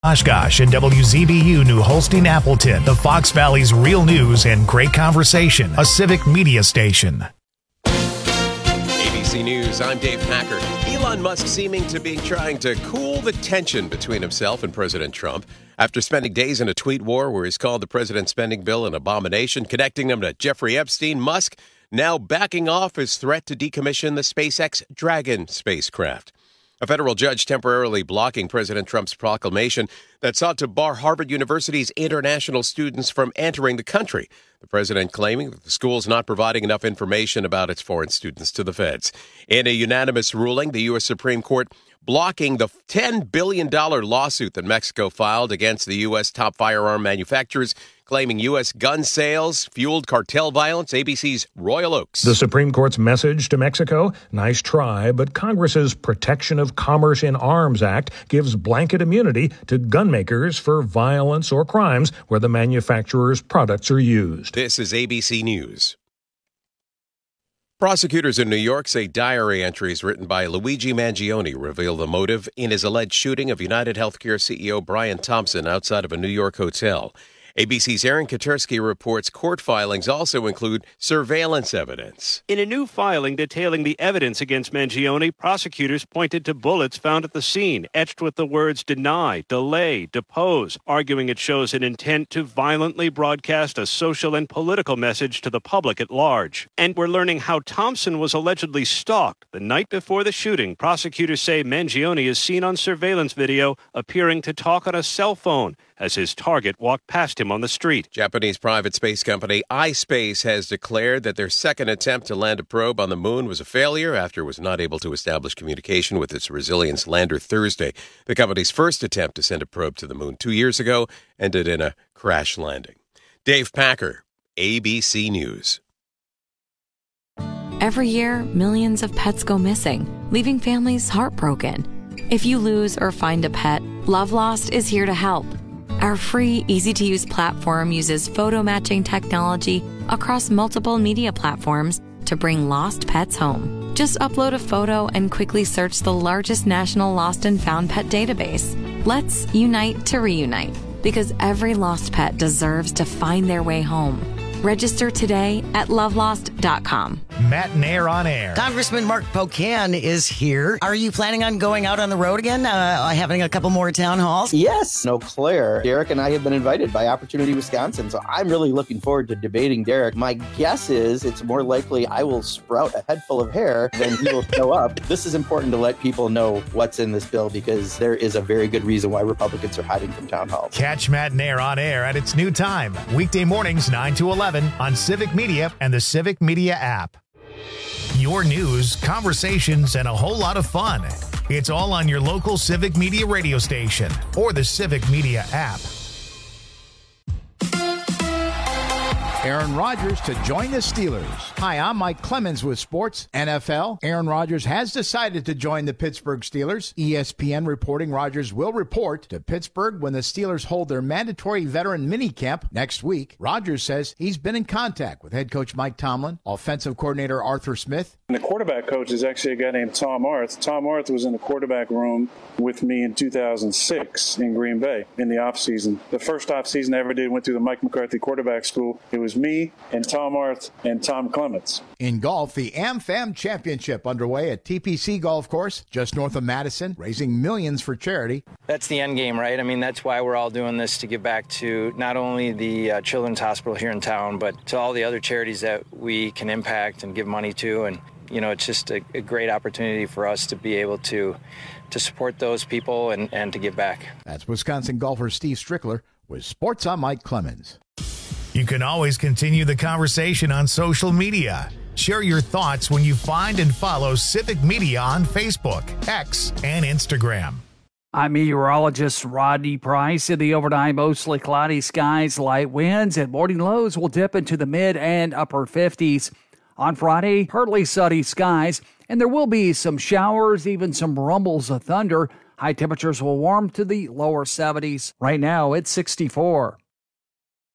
Oshkosh and WZBU New Holstein Appleton, the Fox Valley's real news and great conversation, a civic media station. ABC News, I'm Dave Packer. Elon Musk seeming to be trying to cool the tension between himself and President Trump after spending days in a tweet war where he's called the president's spending bill an abomination, connecting him to Jeffrey Epstein. Musk now backing off his threat to decommission the SpaceX Dragon spacecraft. A federal judge temporarily blocking President Trump's proclamation that sought to bar Harvard University's international students from entering the country. The president claiming that the school is not providing enough information about its foreign students to the feds. In a unanimous ruling, the U.S. Supreme Court blocking the $10 billion lawsuit that Mexico filed against the U.S. top firearm manufacturers, claiming U.S. gun sales fueled cartel violence. ABC's Royal Oakes. The Supreme Court's message to Mexico, nice try, but Congress's Protection of Commerce in Arms Act gives blanket immunity to gun makers for violence or crimes where the manufacturer's products are used. This is ABC News. Prosecutors in New York say diary entries written by Luigi Mangione reveal the motive in his alleged shooting of United Healthcare CEO Brian Thompson outside of a New York hotel. ABC's Aaron Katersky reports court filings also include surveillance evidence. In a new filing detailing the evidence against Mangione, prosecutors pointed to bullets found at the scene, etched with the words deny, delay, depose, arguing it shows an intent to violently broadcast a social and political message to the public at large. And we're learning how Thompson was allegedly stalked. The night before the shooting, prosecutors say Mangione is seen on surveillance video appearing to talk on a cell phone as his target walked past him on the street. Japanese private space company iSpace has declared that their second attempt to land a probe on the moon was a failure after it was not able to establish communication with its Resilience lander Thursday. The company's first attempt to send a probe to the moon 2 years ago ended in a crash landing. Dave Packer, ABC News. Every year, millions of pets go missing, leaving families heartbroken. If you lose or find a pet, Love Lost is here to help. Our free, easy-to-use platform uses photo matching technology across multiple media platforms to bring lost pets home. Just upload a photo and quickly search the largest national lost and found pet database. Let's unite to reunite, because every lost pet deserves to find their way home. Register today at lovelost.com. Matt and Air on Air. Congressman Mark Pocan is here. Are you planning on going out on the road again, having a couple more town halls? Yes. Eau Claire. Derek and I have been invited by Opportunity Wisconsin, so I'm really looking forward to debating Derek. My guess is it's more likely I will sprout a head full of hair than he will show up. This is important to let people know what's in this bill because there is a very good reason why Republicans are hiding from town halls. Catch Matt and Air on Air at its new time, weekday mornings 9 to 11 on Civic Media and the Civic Media app. Your news, conversations, and a whole lot of fun. It's all on your local Civic Media radio station or the Civic Media app. Aaron Rodgers to join the Steelers. Hi, I'm Mike Clemens with Sports NFL. Aaron Rodgers has decided to join the Pittsburgh Steelers. ESPN reporting Rodgers will report to Pittsburgh when the Steelers hold their mandatory veteran minicamp next week. Rodgers says he's been in contact with head coach Mike Tomlin, offensive coordinator Arthur Smith. And the quarterback coach is actually a guy named Tom Arth. Tom Arth was in the quarterback room with me in 2006 in Green Bay in the offseason. The first offseason I ever did went through the Mike McCarthy quarterback school. It was me and Tom Arth and Tom Clements. In golf, the AmFam Championship underway at TPC Golf Course, just north of Madison, raising millions for charity. That's the end game, right? I mean, that's why we're all doing this, to give back to not only the Children's Hospital here in town, but to all the other charities that we can impact and give money to. And, you know, it's just a great opportunity for us to be able to support those people and to give back. That's Wisconsin golfer Steve Strickler with Sports on Mike Clemens. You can always continue the conversation on social media. Share your thoughts when you find and follow Civic Media on Facebook, X, and Instagram. I'm meteorologist Rodney Price. In the overnight, mostly cloudy skies, light winds, and morning lows will dip into the mid and upper 50s. On Friday, partly sunny skies, and there will be some showers, even some rumbles of thunder. High temperatures will warm to the lower 70s. Right now, it's 64.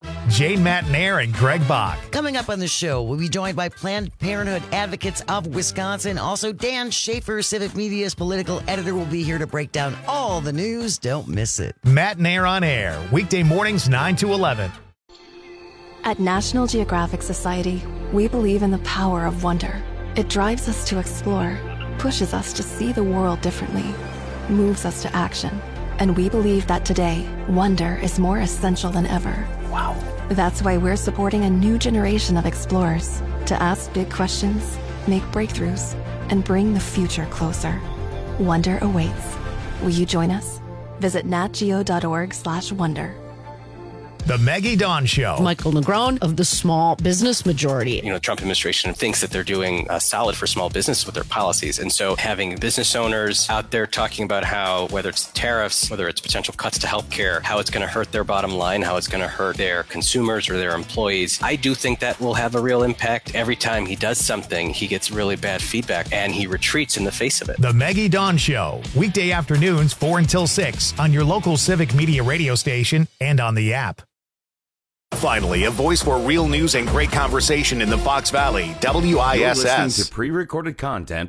Jane Matnair and Greg Bach. Coming up on the show, we'll be joined by Planned Parenthood Advocates of Wisconsin. Also, Dan Schaefer, Civic Media's political editor, will be here to break down all the news. Don't miss it. Matnair on Air, weekday mornings 9 to 11. At National Geographic Society, we believe in the power of wonder. It drives us to explore, pushes us to see the world differently, moves us to action. And we believe that today, wonder is more essential than ever. Wow. That's why we're supporting a new generation of explorers to ask big questions, make breakthroughs, and bring the future closer. Wonder awaits. Will you join us? Visit natgeo.org/wonder. The Maggie Dawn Show. Michael Negron of the Small Business Majority. The Trump administration thinks that they're doing solid for small business with their policies. And so having business owners out there talking about how, whether it's tariffs, whether it's potential cuts to healthcare, how it's going to hurt their bottom line, how it's going to hurt their consumers or their employees, I do think that will have a real impact. Every time he does something, he gets really bad feedback and he retreats in the face of it. The Maggie Dawn Show. Weekday afternoons 4 until 6 on your local Civic Media radio station and on the app. Finally, a voice for real news and great conversation in the Fox Valley. WISS. You're listening to pre-recorded content.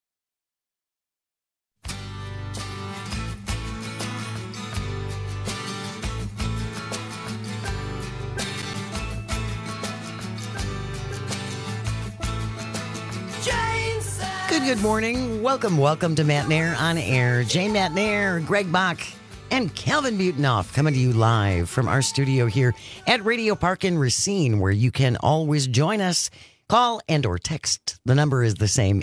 Good morning. Welcome to Matnair on Air. Jane Matnair, Greg Bach, and Calvin Butenhoff coming to you live from our studio here at Radio Park in Racine, where you can always join us. Call and or text. The number is the same,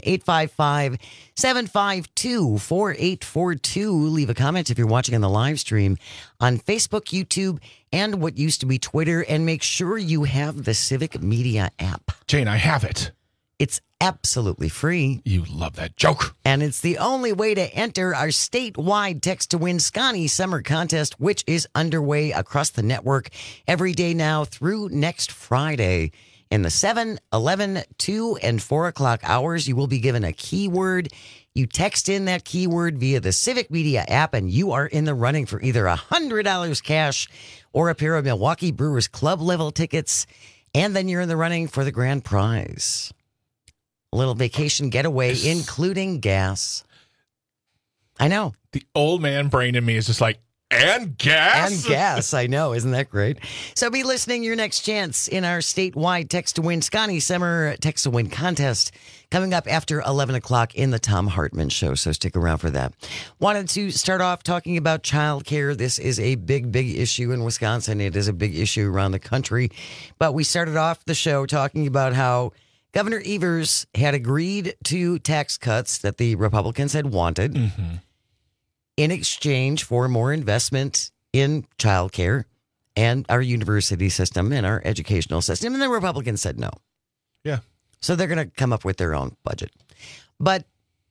855-752-4842. Leave a comment if you're watching on the live stream on Facebook, YouTube, and what used to be Twitter. And make sure you have the Civic Media app. Jane, I have it. It's absolutely free. You love that joke. And it's the only way to enter our statewide Text to Win Scotty Summer Contest, which is underway across the network every day now through next Friday. In the 7, 11, 2, and 4 o'clock hours, you will be given a keyword. You text in that keyword via the Civic Media app, and you are in the running for either $100 cash or a pair of Milwaukee Brewers Club level tickets. And then you're in the running for the grand prize. A little vacation getaway, including gas. I know. The old man brain in me is just like, and gas? And gas, I know. Isn't that great? So be listening. Your next chance in our statewide Text to Win Scotty Summer Text to Win contest coming up after 11 o'clock in the Tom Hartman Show. So stick around for that. Wanted to start off talking about childcare. This is a big, big issue in Wisconsin. It is a big issue around the country. But we started off the show talking about how Governor Evers had agreed to tax cuts that the Republicans had wanted in exchange for more investment in childcare and our university system and our educational system. And the Republicans said no. Yeah. So they're going to come up with their own budget. But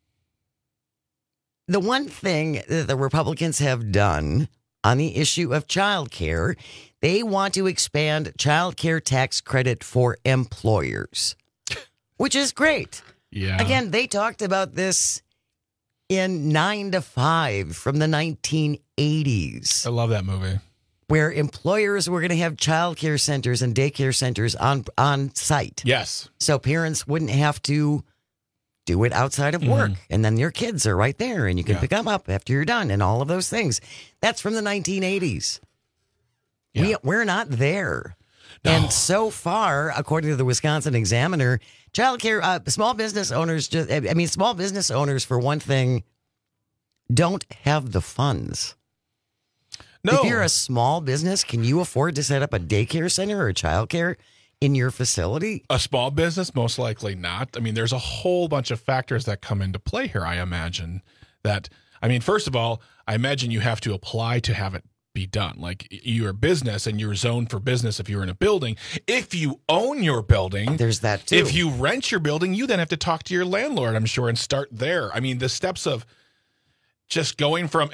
the one thing that the Republicans have done on the issue of childcare, they want to expand childcare tax credit for employers. Which is great. Yeah. Again, they talked about this in 9 to 5 from the 1980s. I love that movie. Where employers were going to have childcare centers and daycare centers on site. Yes. So parents wouldn't have to do it outside of work. And then your kids are right there and you can pick them up after you're done and all of those things. That's from the 1980s. Yeah. We're not there. No. And so far, according to the Wisconsin Examiner, childcare, small business owners, small business owners, for one thing, don't have the funds. No. If you're a small business, can you afford to set up a daycare center or childcare in your facility? A small business, most likely not. I mean, there's a whole bunch of factors that come into play here, I imagine. First of all, I imagine you have to apply to have it be done. Like, you're a business and you're zoned for business if you're in a building. If you own your building, there's that too. If you rent your building, you then have to talk to your landlord, I'm sure, and start there. I mean, the steps of just going from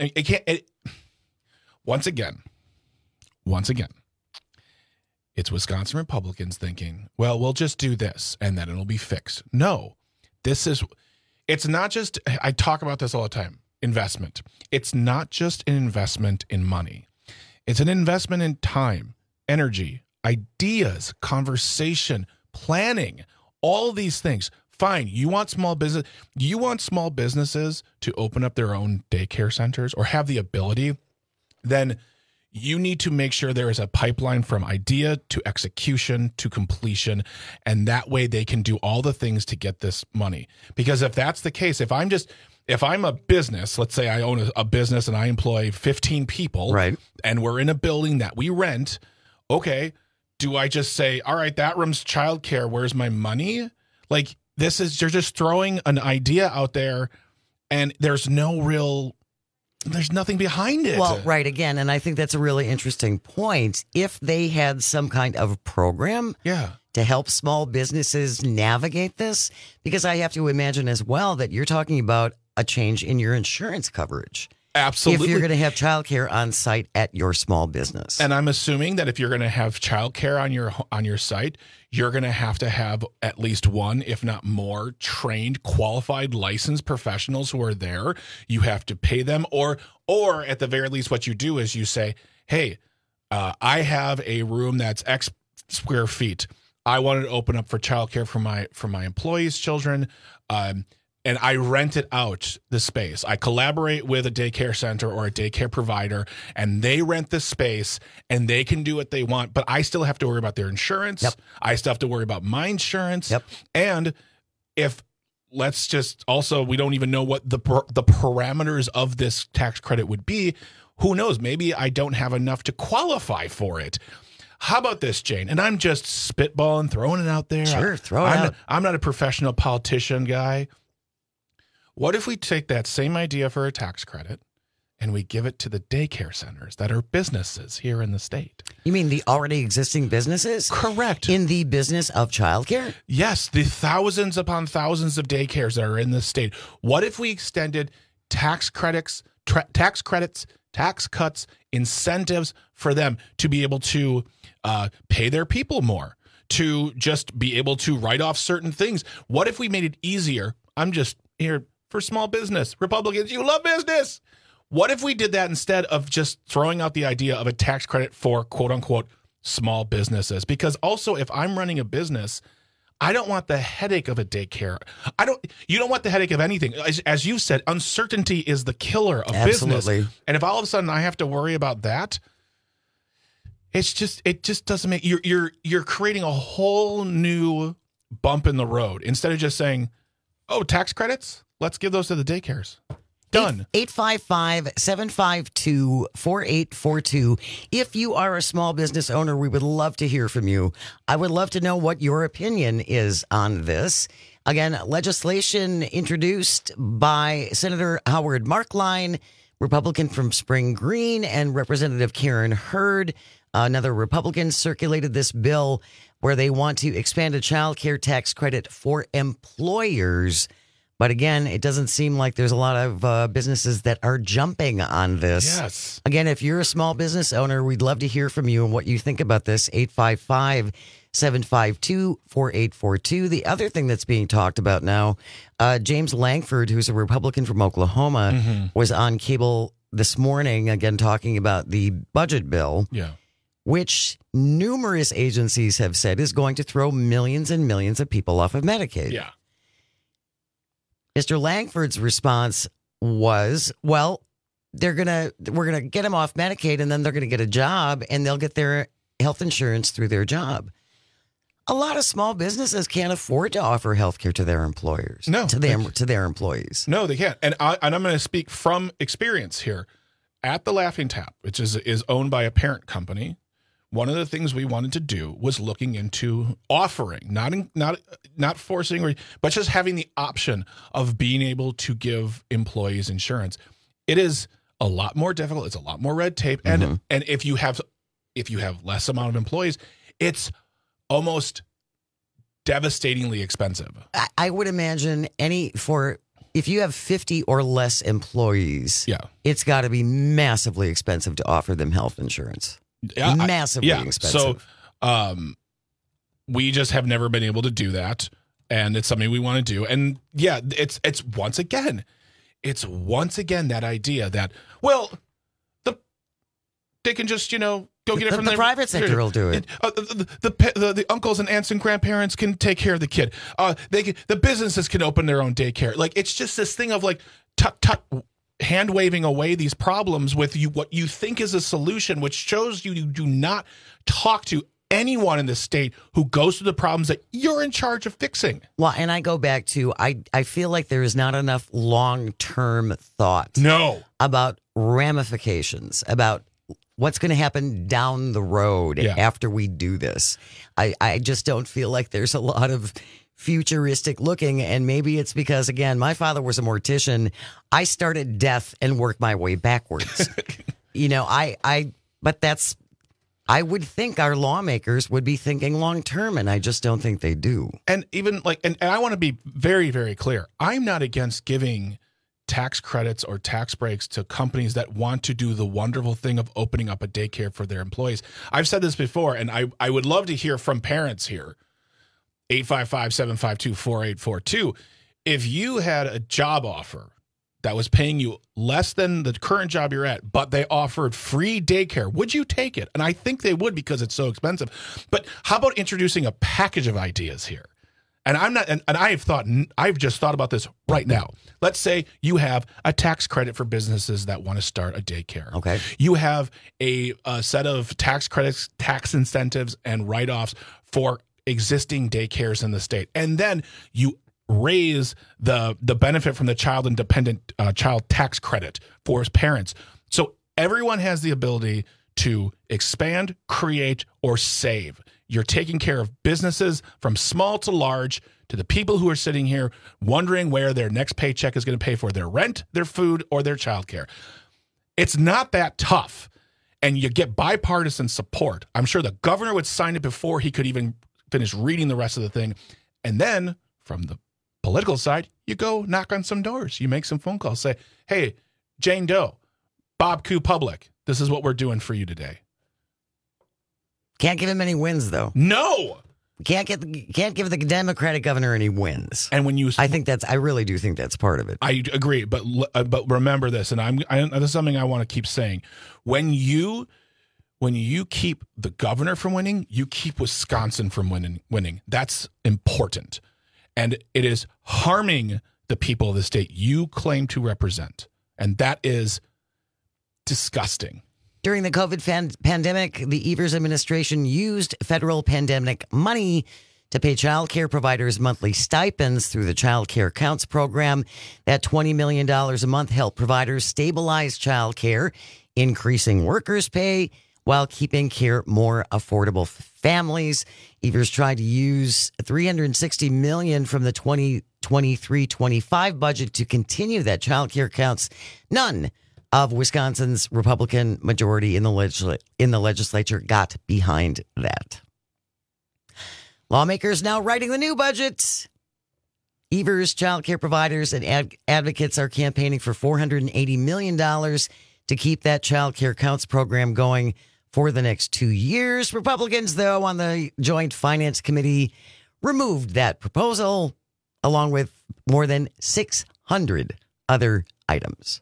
once again, it's Wisconsin Republicans thinking, well, we'll just do this and then it'll be fixed. No, it's not just, I talk about this all the time, investment. It's not just an investment in money. It's an investment in time, energy, ideas, conversation, planning, all these things. Fine. You want small businesses to open up their own daycare centers or have the ability, then you need to make sure there is a pipeline from idea to execution to completion. And that way they can do all the things to get this money. Because if that's the case, if I'm a business, let's say I own a business and I employ 15 people, right, and we're in a building that we rent, okay, do I just say, all right, that room's childcare, where's my money? Like, you're just throwing an idea out there and there's nothing behind it. Well, right, again, and I think that's a really interesting point. If they had some kind of program to help small businesses navigate this, because I have to imagine as well that you're talking about a change in your insurance coverage. Absolutely. If you're going to have childcare on site at your small business. And I'm assuming that if you're going to have childcare on your site, you're going to have at least one, if not more, trained, qualified, licensed professionals who are there. You have to pay them, or at the very least, what you do is you say, "Hey, I have a room that's X square feet. I wanted to open up for childcare for my employees' children." And I rent it out, the space. I collaborate with a daycare center or a daycare provider, and they rent the space, and they can do what they want. But I still have to worry about their insurance. Yep. I still have to worry about my insurance. Yep. And we don't even know what the parameters of this tax credit would be. Who knows? Maybe I don't have enough to qualify for it. How about this, Jane? And I'm just spitballing, throwing it out there. Sure, throw it out. I'm not a professional politician guy. What if we take that same idea for a tax credit and we give it to the daycare centers that are businesses here in the state? You mean the already existing businesses? Correct. In the business of childcare? Yes, the thousands upon thousands of daycares that are in the state. What if we extended tax credits, tax cuts, incentives for them to be able to pay their people more, to just be able to write off certain things? What if we made it easier? I'm just here for small business. Republicans, you love business. What if we did that instead of just throwing out the idea of a tax credit for quote unquote small businesses? Because also, if I'm running a business, I don't want the headache of a daycare. You don't want the headache of anything. As you said, uncertainty is the killer of business. And if all of a sudden I have to worry about that, it just doesn't make you're creating a whole new bump in the road instead of just saying, oh, tax credits? Let's give those to the daycares. Done. 855-752-4842. If you are a small business owner, we would love to hear from you. I would love to know what your opinion is on this. Again, legislation introduced by Senator Howard Marklein, Republican from Spring Green, and Representative Karen Hurd, another Republican, circulated this bill where they want to expand a child care tax credit for employers. But again, it doesn't seem like there's a lot of businesses that are jumping on this. Yes. Again, if you're a small business owner, we'd love to hear from you and what you think about this. 855-752-4842. The other thing that's being talked about now, James Lankford, who's a Republican from Oklahoma, was on cable this morning, again, talking about the budget bill. Yeah. Which numerous agencies have said is going to throw millions and millions of people off of Medicaid. Yeah. Mr. Lankford's response was, well, we're going to get them off Medicaid and then they're going to get a job and they'll get their health insurance through their job. A lot of small businesses can't afford to offer health care to their employers. No. To their employees. No, they can't. And I'm going to speak from experience here. At the Laughing Tap, which is owned by a parent company, one of the things we wanted to do was looking into offering, not forcing, but just having the option of being able to give employees insurance. It is a lot more difficult. It's a lot more red tape, and if you have less amount of employees, it's almost devastatingly expensive. I would imagine if you have 50 or less employees, it's got to be massively expensive to offer them health insurance. Yeah, massively expensive. So we just have never been able to do that, and it's something we want to do. And yeah, it's once again that idea that, well, the they can just, go get it from the private sector will do it. The uncles and aunts and grandparents can take care of the kid. The businesses can open their own daycare. Like, it's just this thing of like, hand waving away these problems with what you think is a solution, which shows you do not talk to anyone in the state who goes through the problems that you're in charge of fixing. Well, and I go back to, I feel like there is not enough long-term thought. No. About ramifications, about what's going to happen down the road after we do this. I just don't feel like there's a lot of futuristic looking, and maybe it's because, again, my father was a mortician. I started death and worked my way backwards. But that's, I would think our lawmakers would be thinking long term, and I just don't think they do. And even and I want to be very, very clear. I'm not against giving tax credits or tax breaks to companies that want to do the wonderful thing of opening up a daycare for their employees. I've said this before, and I would love to hear from parents here. 855-752-4842. If you had a job offer that was paying you less than the current job you're at, but they offered free daycare, would you take it? And I think they would, because it's so expensive. But how about introducing a package of ideas here? And I've just thought about this right now. Let's say you have a tax credit for businesses that want to start a daycare. Okay. You have a set of tax credits, tax incentives, and write-offs for existing daycares in the state. And then you raise the benefit from the child independent child tax credit for his parents. So everyone has the ability to expand, create, or save. You're taking care of businesses from small to large, to the people who are sitting here wondering where their next paycheck is going to pay for their rent, their food, or their childcare. It's not that tough. And you get bipartisan support. I'm sure the governor would sign it before he could even finish reading the rest of the thing. And then from the political side, you go knock on some doors. You make some phone calls. Say, hey, Jane Doe, Bob Q Public, this is what we're doing for you today. Can't give him any wins, though. No. Can't give the Democratic governor any wins. And when you, I really do think that's part of it. I agree, but remember this, and this is something I want to keep saying. When you keep the governor from winning, you keep Wisconsin from winning. That's important. And it is harming the people of the state you claim to represent. And that is disgusting. During the COVID pandemic, the Evers administration used federal pandemic money to pay child care providers monthly stipends through the Child Care Counts program. That $20 million a month helped providers stabilize child care, increasing workers' pay while keeping care more affordable for families. Evers tried to use $360 million from the 2023-25 budget to continue that Child Care Counts. None of Wisconsin's Republican majority in the legislature got behind that. Lawmakers now writing the new budget. Evers, child care providers, and advocates are campaigning for $480 million to keep that Child Care Counts program going for the next 2 years. Republicans, though, on the Joint Finance Committee removed that proposal, along with more than 600 other items.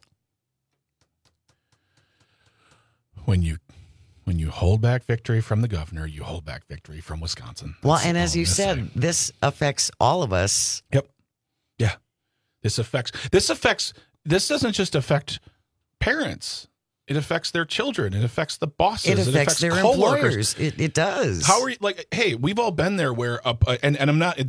When you hold back victory from the governor, you hold back victory from Wisconsin. Well, and as you said, this affects all of us. Yep. Yeah. This doesn't just affect parents. It affects their children. It affects the bosses. It affects their employers. It does. How are you, hey, we've all been there where, and I'm not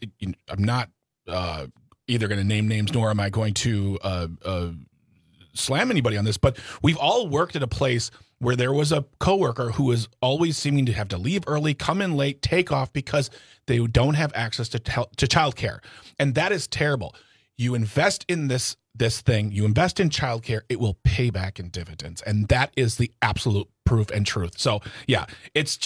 either going to name names nor am I going to slam anybody on this, but we've all worked at a place where there was a coworker who was always seeming to have to leave early, come in late, take off because they don't have access to childcare. And that is terrible. You invest in this thing, you invest in childcare, it will pay back in dividends. And that is the absolute proof and truth. So, yeah, it's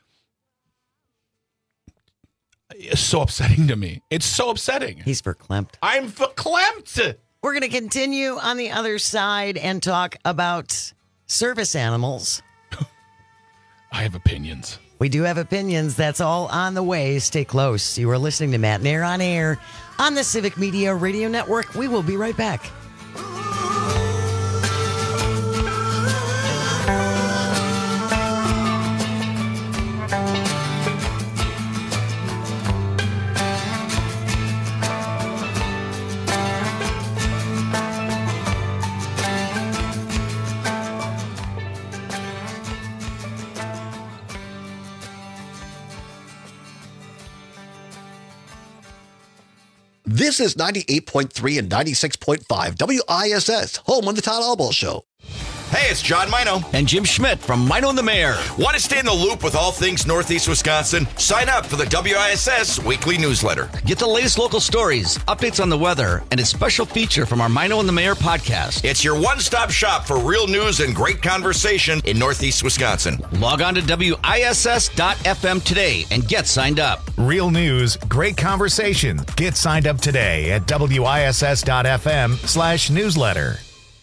so upsetting to me. It's so upsetting. He's verklempt. I'm verklempt. We're going to continue on the other side and talk about service animals. I have opinions. We do have opinions. That's all on the way. Stay close. You are listening to Matt and Air on Air on the Civic Media Radio Network. We will be right back. This is 98.3 and 96.5 WISS, home on the Todd Albaugh Show. Hey, it's John Mino. And Jim Schmidt from Mino and the Mayor. Want to stay in the loop with all things Northeast Wisconsin? Sign up for the WISS weekly newsletter. Get the latest local stories, updates on the weather, and a special feature from our Mino and the Mayor podcast. It's your one-stop shop for real news and great conversation in Northeast Wisconsin. Log on to WISS.FM today and get signed up. Real news, great conversation. Get signed up today at WISS.FM/newsletter.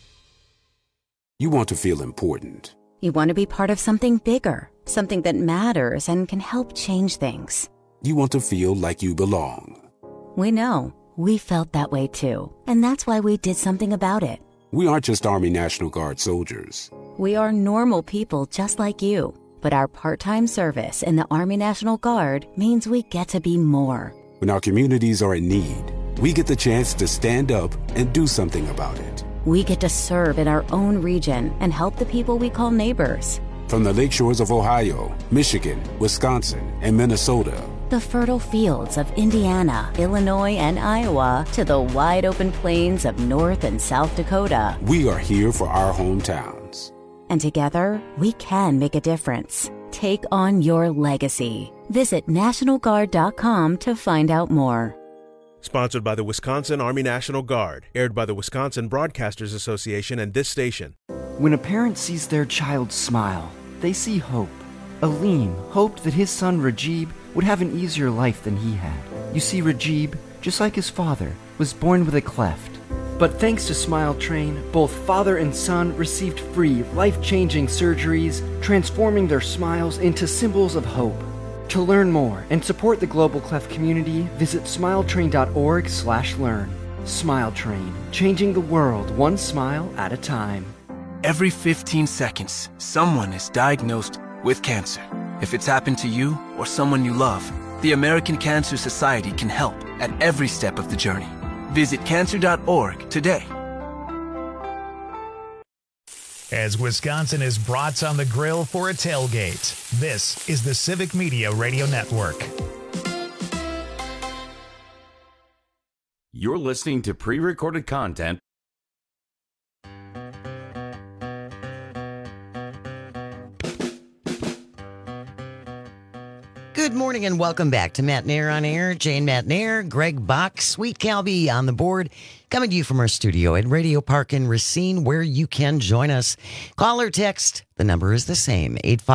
You want to feel important. You want to be part of something bigger, something that matters and can help change things. You want to feel like you belong. We know. We felt that way too. And that's why we did something about it. We aren't just Army National Guard soldiers. We are normal people just like you. But our part-time service in the Army National Guard means we get to be more. When our communities are in need, we get the chance to stand up and do something about it. We get to serve in our own region and help the people we call neighbors. From the lakeshores of Ohio, Michigan, Wisconsin, and Minnesota. The fertile fields of Indiana, Illinois, and Iowa to the wide open plains of North and South Dakota. We are here for our hometowns. And together, we can make a difference. Take on your legacy. Visit NationalGuard.com to find out more. Sponsored by the Wisconsin Army National Guard. Aired by the Wisconsin Broadcasters Association and this station. When a parent sees their child smile, they see hope. Aleem hoped that his son Rajib would have an easier life than he had. You see, Rajib, just like his father, was born with a cleft. But thanks to Smile Train, both father and son received free, life-changing surgeries, transforming their smiles into symbols of hope. To learn more and support the Global Cleft community, visit smiletrain.org/learn. Smile Train, changing the world one smile at a time. Every 15 seconds, someone is diagnosed with cancer. If it's happened to you or someone you love, the American Cancer Society can help at every step of the journey. Visit cancer.org today. As Wisconsin is brats on the grill for a tailgate, this is the Civic Media Radio Network. You're listening to pre-recorded content. Good morning and welcome back to Matt Nair on Air. Jane Matt Nair, Greg Bach, Sweet Calby on the board. Coming to you from our studio at Radio Park in Racine, where you can join us. Call or text. The number is the same,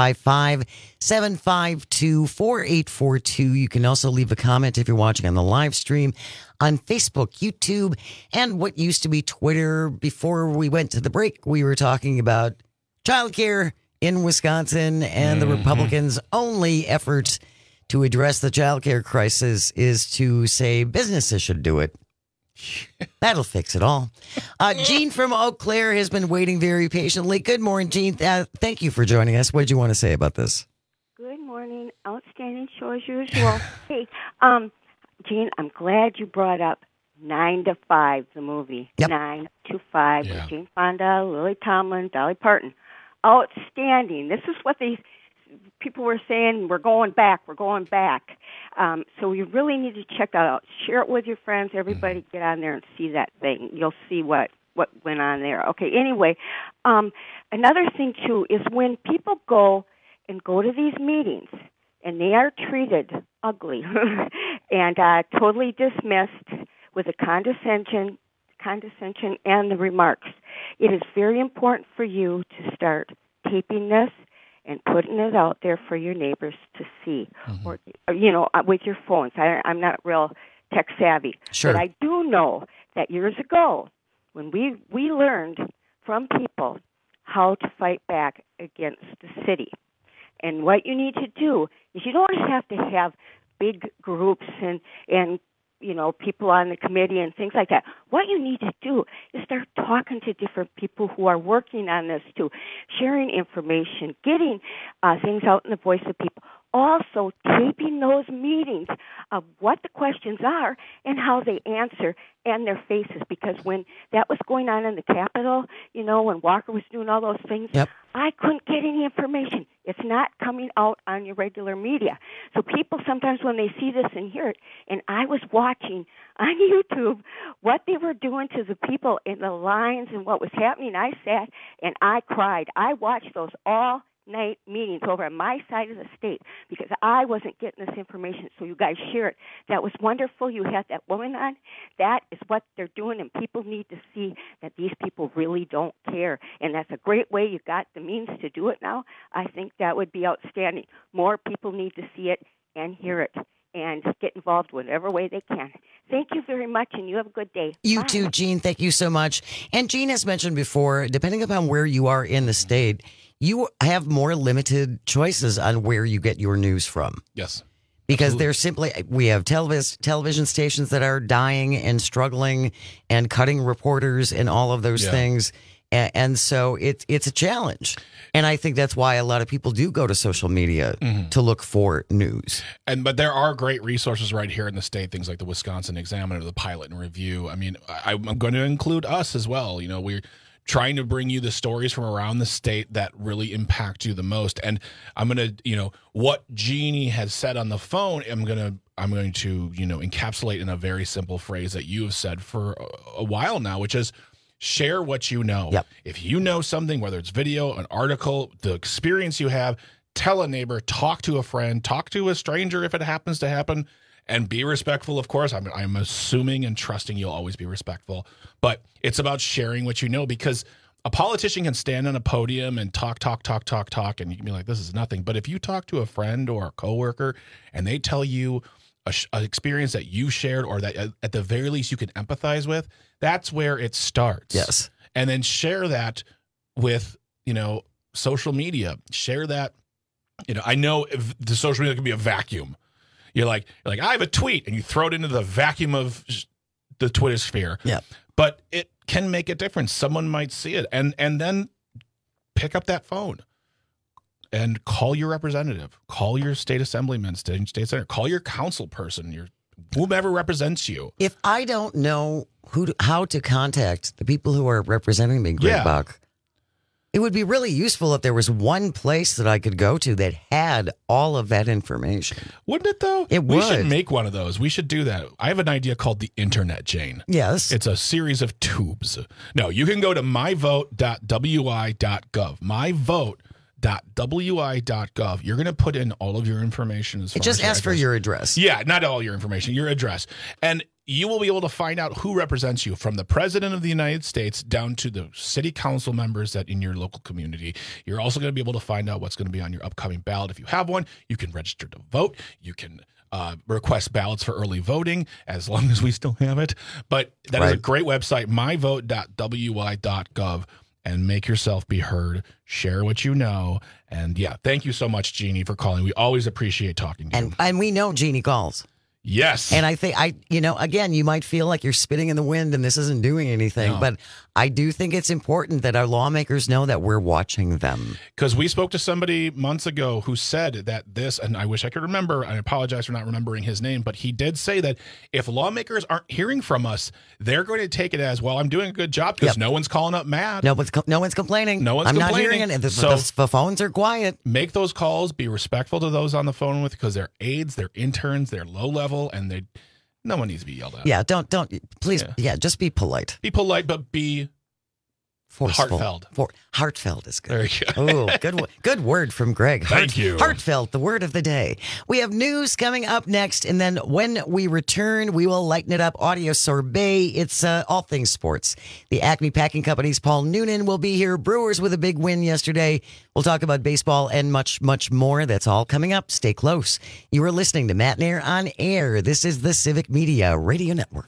855-752-4842. You can also leave a comment if you're watching on the live stream on Facebook, YouTube, and what used to be Twitter. Before we went to the break, we were talking about childcare in Wisconsin, and the Republicans' only efforts to address the childcare crisis is to say businesses should do it. That'll fix it all. Jean from Eau Claire has been waiting very patiently. Good morning, Jean. Thank you for joining us. What did you want to say about this? Good morning. Outstanding show as usual. Hey, Jean, I'm glad you brought up 9 to 5, the movie. Yep. 9 to 5 with Jane Fonda, Lily Tomlin, Dolly Parton. Outstanding. This is what these people were saying. We're going back. So you really need to check that out. Share it with your friends. Everybody get on there and see that thing. You'll see what went on there. Okay, anyway, another thing, too, is when people go to these meetings and they are treated ugly and totally dismissed with the condescension and the remarks, it is very important for you to start taping this and putting it out there for your neighbors to see, or with your phones. I'm not real tech savvy, but I do know that years ago, when we learned from people how to fight back against the city, and what you need to do is you don't have to have big groups and people on the committee and things like that. What you need to do is start talking to different people who are working on this too, sharing information, getting things out in the voice of people. Also, taping those meetings of what the questions are and how they answer and their faces. Because when that was going on in the Capitol, when Walker was doing all those things, I couldn't get any information. It's not coming out on your regular media. So people sometimes when they see this and hear it, and I was watching on YouTube what they were doing to the people in the lines and what was happening. I sat and I cried. I watched those all night meetings over on my side of the state because I wasn't getting this information, so you guys share it. That was wonderful. You had that woman on. That is what they're doing, and people need to see that these people really don't care, and that's a great way. You got the means to do it now. I think that would be outstanding. More people need to see it and hear it and get involved whatever way they can. Thank you very much, and you have a good day. You Bye. too, Jean. Thank you so much. And Jean has mentioned before, depending upon where you are in the state, you have more limited choices on where you get your news from. Yes. Because there's simply, we have television stations that are dying and struggling and cutting reporters and all of those things. And so it's a challenge. And I think that's why a lot of people do go to social media to look for news. But there are great resources right here in the state, things like the Wisconsin Examiner, the Pilot and Review. I mean, I'm going to include us as well. You know, we're trying to bring you the stories from around the state that really impact you the most. And I'm going to, you know, what Jeannie has said on the phone, I'm going to, you know, encapsulate in a very simple phrase that you have said for a while now, which is share what you know. Yep. If you know something, whether it's video, an article, the experience you have, tell a neighbor, talk to a friend, talk to a stranger if it happens to happen. And be respectful, of course. I'm assuming and trusting you'll always be respectful. But it's about sharing what you know, because a politician can stand on a podium and talk, and you can be like, this is nothing. But if you talk to a friend or a coworker and they tell you an experience that you shared or that at the very least you can empathize with, that's where it starts. Yes. And then share that with, you know, social media. Share that. You know, I know the social media can be a vacuum. You're like, I have a tweet, and you throw it into the vacuum of the Twitter sphere. Yeah. But it can make a difference. Someone might see it, and then pick up that phone and call your representative, call your state assemblyman, state senator, call your council person, whomever represents you. If I don't know how to contact the people who are representing me, Greg Buck, it would be really useful if there was one place that I could go to that had all of that information. Wouldn't it, though? It would. We should make one of those. We should do that. I have an idea called the Internet, Jane. Yes. It's a series of tubes. No, you can go to myvote.wi.gov. Myvote.wi.gov. You're going to put in all of your information. It just asks for your address. Yeah, not all your information, your address. And you will be able to find out who represents you, from the President of the United States down to the city council members that in your local community. You're also going to be able to find out what's going to be on your upcoming ballot. If you have one, you can register to vote. You can request ballots for early voting, as long as we still have it. But that is a great website, myvote.wi.gov, and make yourself be heard. Share what you know. And yeah, thank you so much, Jeannie, for calling. We always appreciate talking to you. And we know Jeannie calls. Yes. And I think, again, you might feel like you're spitting in the wind and this isn't doing anything, but I do think it's important that our lawmakers know that we're watching them. Because we spoke to somebody months ago who said that this, and I wish I could remember, I apologize for not remembering his name, but he did say that if lawmakers aren't hearing from us, they're going to take it as, well, I'm doing a good job because no one's calling up mad. No one's complaining. No one's I'm complaining. not hearing it. So the phones are quiet. Make those calls. Be respectful to those on the phone with, because they're aides, they're interns, they're low level, and no one needs to be yelled at. Yeah, don't please. Yeah, just be polite. Be polite, but be forceful. Heartfelt. Heartfelt is good. There you go. Oh, good word from Greg. Thank you. Heartfelt, the word of the day. We have news coming up next, and then when we return, we will lighten it up. Audio sorbet. It's all things sports. The Acme Packing Company's Paul Noonan will be here. Brewers with a big win yesterday. We'll talk about baseball and much, much more. That's all coming up. Stay close. You are listening to Matt Nair on Air. This is the Civic Media Radio Network.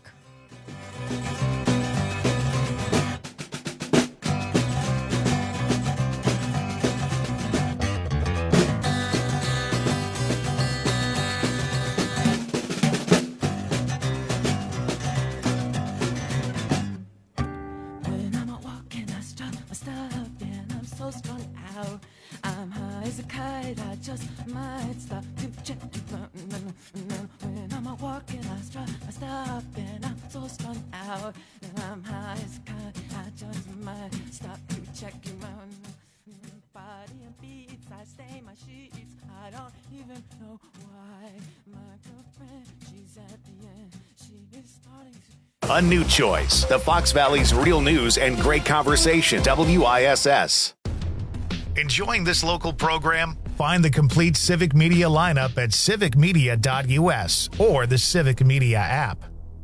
I stay my sheets. I don't even know why. My girlfriend, she's at the end. She is starting to... A new choice. The Fox Valley's real news and great conversation. WISS. Enjoying this local program? Find the complete Civic Media lineup at civicmedia.us or the Civic Media app.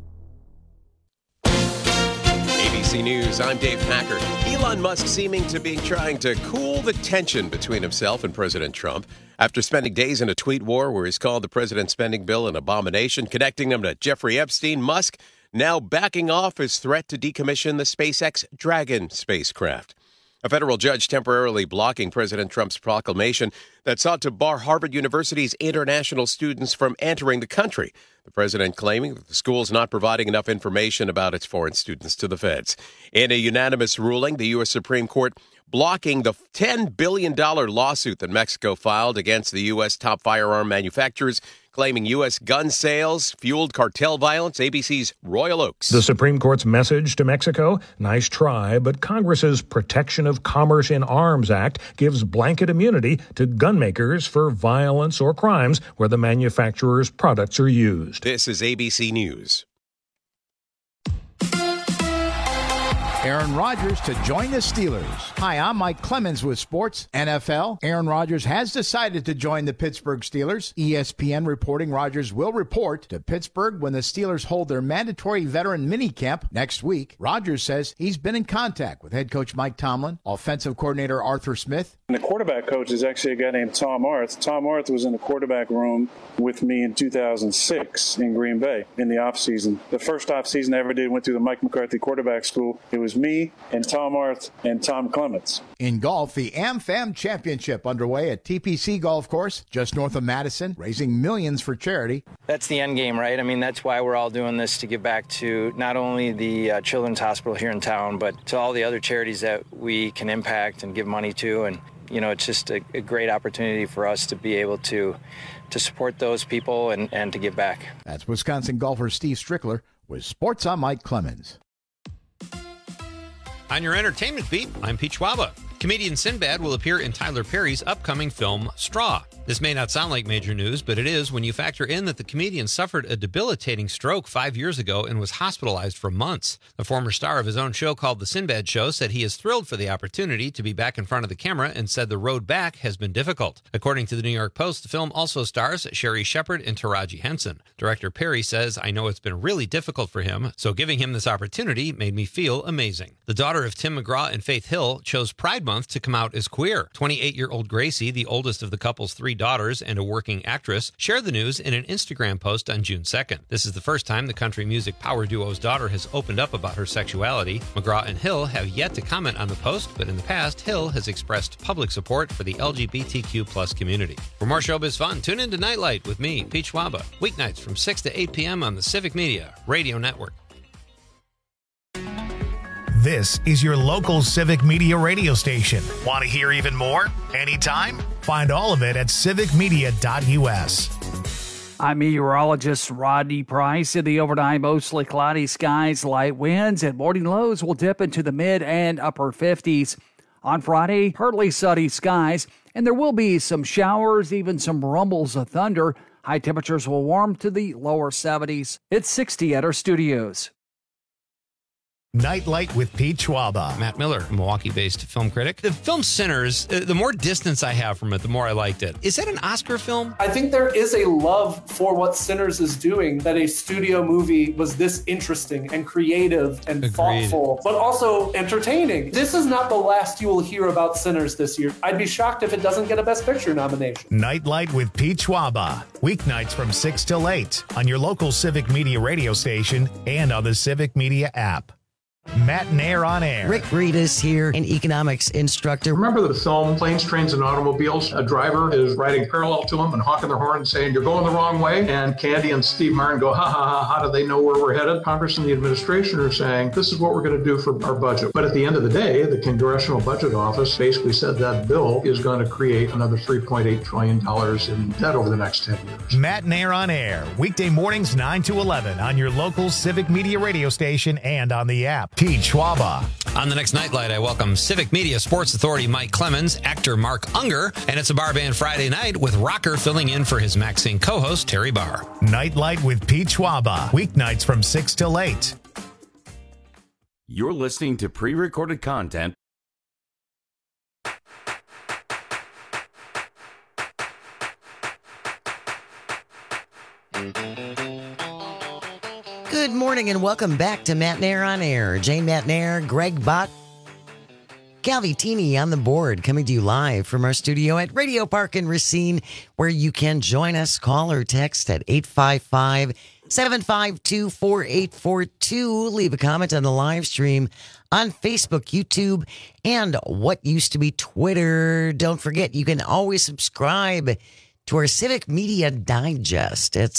ABC News, I'm Dave Packard. Elon Musk seeming to be trying to cool the tension between himself and President Trump after spending days in a tweet war where he's called the president's spending bill an abomination, connecting him to Jeffrey Epstein. Musk now backing off his threat to decommission the SpaceX Dragon spacecraft. A federal judge temporarily blocking President Trump's proclamation that sought to bar Harvard University's international students from entering the country. The president claiming that the school is not providing enough information about its foreign students to the feds. In a unanimous ruling, the U.S. Supreme Court blocking the $10 billion lawsuit that Mexico filed against the U.S. top firearm manufacturers, claiming U.S. gun sales fueled cartel violence. ABC's Royal Oaks. The Supreme Court's message to Mexico, nice try, but Congress's Protection of Commerce in Arms Act gives blanket immunity to gun makers for violence or crimes where the manufacturer's products are used. This is ABC News. Aaron Rodgers to join the Steelers. Hi, I'm Mike Clemens with Sports NFL. Aaron Rodgers has decided to join the Pittsburgh Steelers. ESPN reporting Rodgers will report to Pittsburgh when the Steelers hold their mandatory veteran minicamp next week. Rodgers says he's been in contact with head coach Mike Tomlin, offensive coordinator Arthur Smith. And the quarterback coach is actually a guy named Tom Arth. Tom Arth was in the quarterback room with me in 2006 in Green Bay in the offseason. The first offseason I ever did went through the Mike McCarthy quarterback school. It was me and Tom Arth and Tom Clements. In golf, the AmFam Championship underway at TPC Golf Course, just north of Madison, raising millions for charity. That's the end game, right? I mean, that's why we're all doing this, to give back to not only the Children's Hospital here in town, but to all the other charities that we can impact and give money to. And, you know, it's just a great opportunity for us to be able to support those people and to give back. That's Wisconsin golfer Steve Strickler with Sports. I'm Mike Clemens. On your entertainment beat, I'm Pete Schwaba. Comedian Sinbad will appear in Tyler Perry's upcoming film, Straw. This may not sound like major news, but it is when you factor in that the comedian suffered a debilitating stroke 5 years ago and was hospitalized for months. The former star of his own show called The Sinbad Show said he is thrilled for the opportunity to be back in front of the camera and said the road back has been difficult. According to the New York Post, the film also stars Sherry Shepard and Taraji Henson. Director Perry says, "I know it's been really difficult for him, so giving him this opportunity made me feel amazing." The daughter of Tim McGraw and Faith Hill chose Pride Month to come out as queer. 28-year-old Gracie, the oldest of the couple's 3 daughters and a working actress, shared the news in an Instagram post on June 2nd. This is the first time the country music power duo's daughter has opened up about her sexuality. McGraw and Hill have yet to comment on the post, but in the past, Hill has expressed public support for the LGBTQ+ community. For more showbiz fun, tune in to Nightlight with me, Pete Schwaba, weeknights from 6 to 8 p.m. on the Civic Media Radio Network. This is your local Civic Media radio station. Want to hear even more? Anytime? Find all of it at civicmedia.us. I'm meteorologist Rodney Price. In the overnight, mostly cloudy skies, light winds, and morning lows will dip into the mid and upper 50s. On Friday, partly sunny skies, and there will be some showers, even some rumbles of thunder. High temperatures will warm to the lower 70s. It's 60 at our studios. Nightlight with Pete Schwaba. Matt Miller, Milwaukee-based film critic. The film Sinners, the more distance I have from it, the more I liked it. Is that an Oscar film? I think there is a love for what Sinners is doing, that a studio movie was this interesting and creative and thoughtful, but also entertaining. This is not the last you will hear about Sinners this year. I'd be shocked if it doesn't get a Best Picture nomination. Nightlight with Pete Schwaba. Weeknights from 6 till 8 on your local Civic Media radio station and on the Civic Media app. Matt and Air on Air. Rick Reedus here, an economics instructor. Remember the film Planes, Trains, and Automobiles? A driver is riding parallel to him and honking their horn and saying, "You're going the wrong way." And Candy and Steve Martin go, "Ha ha ha, how do they know where we're headed?" Congress and the administration are saying, "This is what we're going to do for our budget." But at the end of the day, the Congressional Budget Office basically said that bill is going to create another $3.8 trillion in debt over the next 10 years. Matt and Air on Air. Weekday mornings 9 to 11 on your local Civic Media radio station and on the app. Pete Schwaba. On the next Nightlight, I welcome Civic Media Sports Authority Mike Clemens, actor Mark Unger, and it's a Bar Band Friday night with Rocker filling in for his Maxine co-host Terry Barr. Nightlight with Pete Schwaba. Weeknights from 6 till 8. You're listening to pre-recorded content. Good morning and welcome back to Matt Nair on Air. Jane Matt Nair, Greg Bott, Calvitini on the board, coming to you live from our studio at Radio Park in Racine, where you can join us. Call or text at 855-752-4842. Leave a comment on the live stream on Facebook, YouTube, and what used to be Twitter. Don't forget, you can always subscribe to our Civic Media Digest at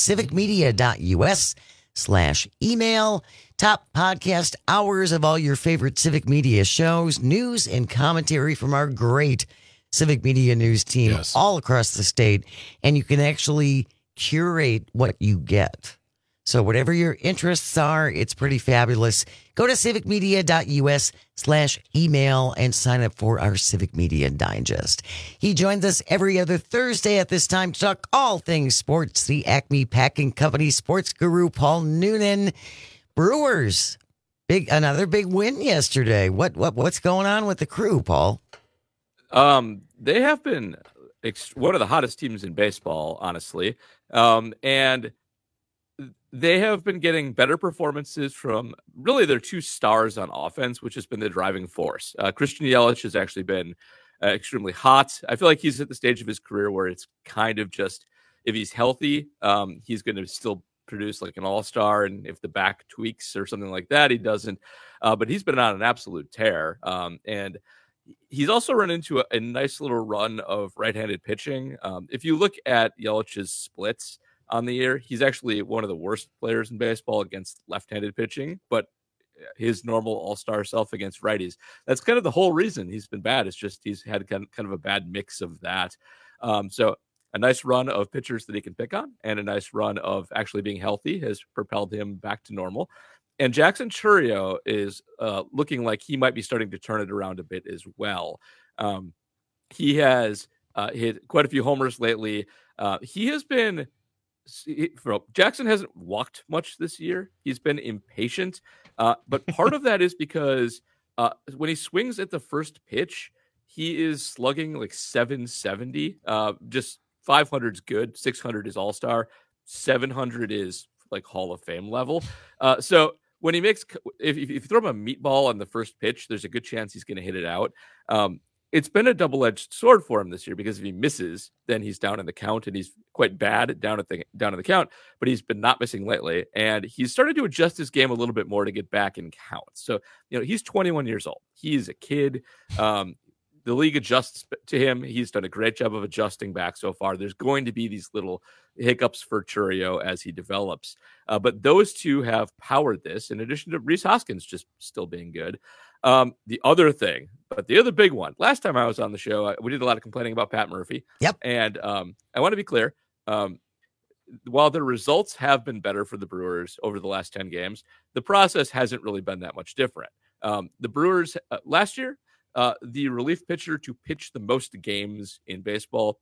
civicmedia.us/email. Top podcast hours of all your favorite Civic Media shows, news and commentary from our great Civic Media news team all across the state. And you can actually curate what you get. So whatever your interests are, it's pretty fabulous. Go to civicmedia.us/email and sign up for our Civic Media Digest. He joins us every other Thursday at this time to talk all things sports. The Acme Packing Company sports guru, Paul Noonan. Brewers, another big win yesterday. What's going on with the crew, Paul? They have been one of the hottest teams in baseball, honestly. And they have been getting better performances from really their two stars on offense, which has been the driving force. Christian Yelich has actually been extremely hot. I feel like he's at the stage of his career where it's kind of just, if he's healthy, he's going to still produce like an all-star. And if the back tweaks or something like that, he doesn't. But he's been on an absolute tear. And he's also run into a nice little run of right-handed pitching. If you look at Yelich's splits on the year, he's actually one of the worst players in baseball against left-handed pitching, but his normal all-star self against righties. That's kind of the whole reason he's been bad. It's just he's had kind of a bad mix of that. So a nice run of pitchers that he can pick on and a nice run of actually being healthy has propelled him back to normal. And Jackson Chourio is looking like he might be starting to turn it around a bit as well. He has hit quite a few homers lately. He has been... Jackson hasn't walked much this year. He's been impatient. But part of that is because when he swings at the first pitch, he is slugging like 770. Just 500 is good. 600 is all-star. 700 is like Hall of Fame level. So when he makes, if you throw him a meatball on the first pitch, there's a good chance he's going to hit it out. It's been a double-edged sword for him this year because if he misses, then he's down in the count, and he's quite bad down in the count. But he's been not missing lately, and he's started to adjust his game a little bit more to get back in counts. So he's 21 years old. He's a kid. The league adjusts to him. He's done a great job of adjusting back so far. There's going to be these little hiccups for Chourio as he develops, but those two have powered this. In addition to Rhys Hoskins just still being good. The other thing, but the other big one, last time I was on the show, we did a lot of complaining about Pat Murphy. Yep. And I want to be clear. While the results have been better for the Brewers over the last 10 games, the process hasn't really been that much different. The Brewers last year, the relief pitcher to pitch the most games in baseball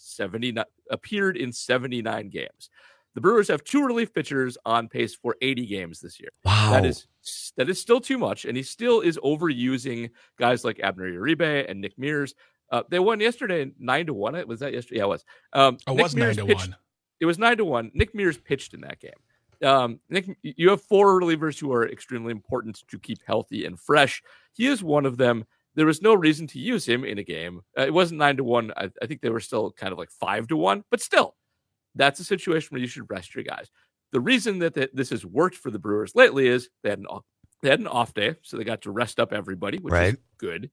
appeared in 79 games. The Brewers have two relief pitchers on pace for 80 games this year. Wow. That is still too much, and he still is overusing guys like Abner Uribe and Nick Mears. They won yesterday 9-1. Was that yesterday? Yeah, it was. It was 9-1. It was 9-1. Nick Mears pitched in that game. Nick, you have four relievers who are extremely important to keep healthy and fresh. He is one of them. There was no reason to use him in a game. It wasn't 9-1. I think they were still kind of like 5-1, but still. That's a situation where you should rest your guys. The reason that this has worked for the Brewers lately is they had an off day, so they got to rest up everybody, which is good.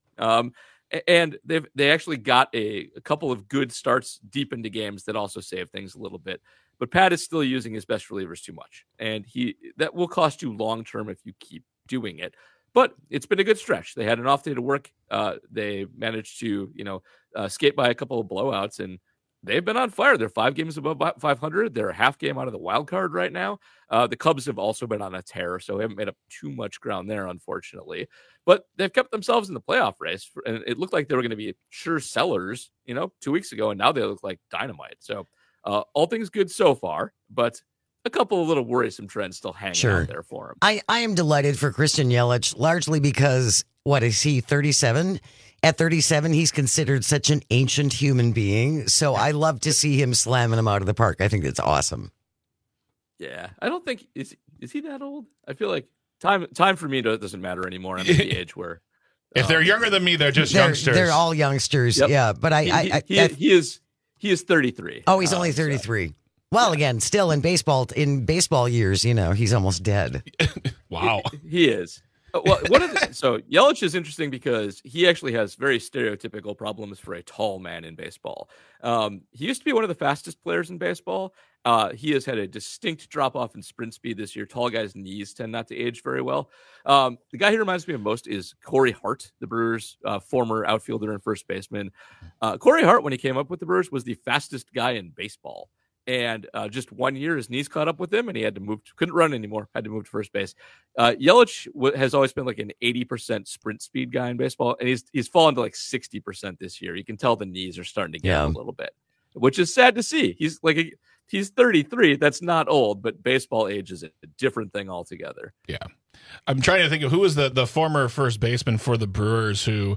And they actually got a couple of good starts deep into games that also saved things a little bit. But Pat is still using his best relievers too much, and that will cost you long term if you keep doing it. But it's been a good stretch. They had an off day to work. They managed to skate by a couple of blowouts, and they've been on fire. They're 5 games above 500. They're a half game out of the wild card right now. The Cubs have also been on a tear, so they haven't made up too much ground there, unfortunately. But they've kept themselves in the playoff race, and it looked like they were going to be sure sellers, 2 weeks ago, and now they look like dynamite. So all things good so far, but a couple of little worrisome trends still hanging out there for him. I am delighted for Christian Yelich, largely because, what is he, 37? At 37, he's considered such an ancient human being. So I love to see him slamming him out of the park. I think that's awesome. Yeah, I don't think is he that old? I feel like time for me doesn't matter anymore. I'm at the age where if they're younger than me, they're just youngsters. They're all youngsters. Yep. Yeah, but he is 33. Oh, he's only 33. So, well, again, still in baseball years, he's almost dead. Wow, he is. Well, so Yelich is interesting because he actually has very stereotypical problems for a tall man in baseball. He used to be one of the fastest players in baseball. He has had a distinct drop off in sprint speed this year. Tall guys' knees tend not to age very well. The guy he reminds me of most is Corey Hart, the Brewers' former outfielder and first baseman. Corey Hart, when he came up with the Brewers, was the fastest guy in baseball. And just 1 year, his knees caught up with him, and he had to couldn't run anymore, had to move to first base. Yelich has always been like an 80% sprint speed guy in baseball, and he's fallen to like 60% this year. You can tell the knees are starting to get a little bit, which is sad to see. He's 33. That's not old, but baseball age is a different thing altogether. Yeah. I'm trying to think of who was the former first baseman for the Brewers who